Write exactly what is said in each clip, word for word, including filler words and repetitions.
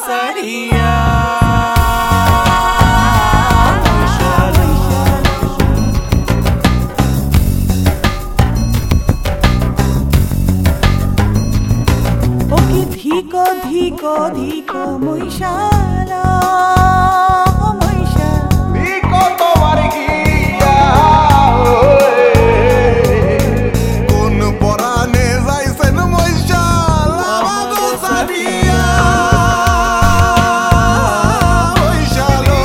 সারিয়া ধিকো ধিকো ধিকো মহিষালা মহিষা ধিকো তোমার গিয়া কোন পরাণে যাইছেন মহিষালা বাগো সারিয়া মহিষালো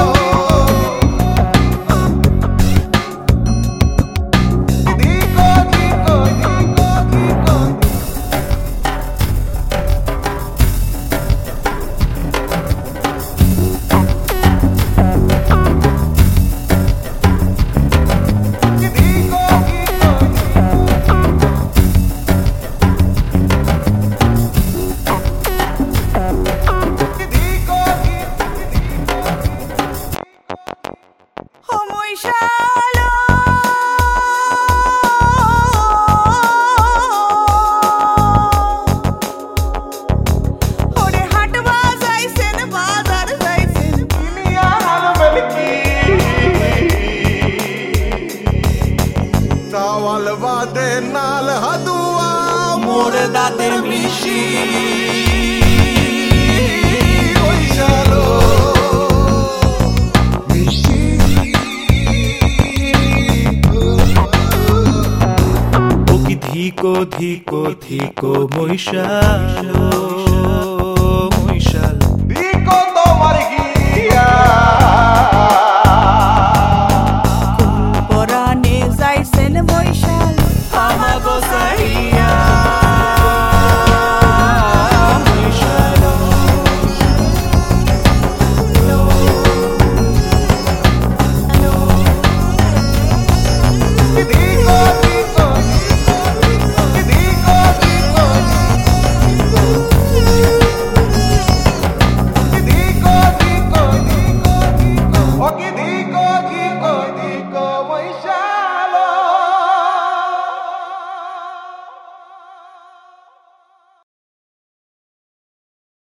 ধিকো ধিকো ধিকো ধিকো চাওয়াল বাদে নাল হাদুয়া মোর দাঁতের মিশি মহিষালো ধিকো ধিকো ধিকো মহিষালো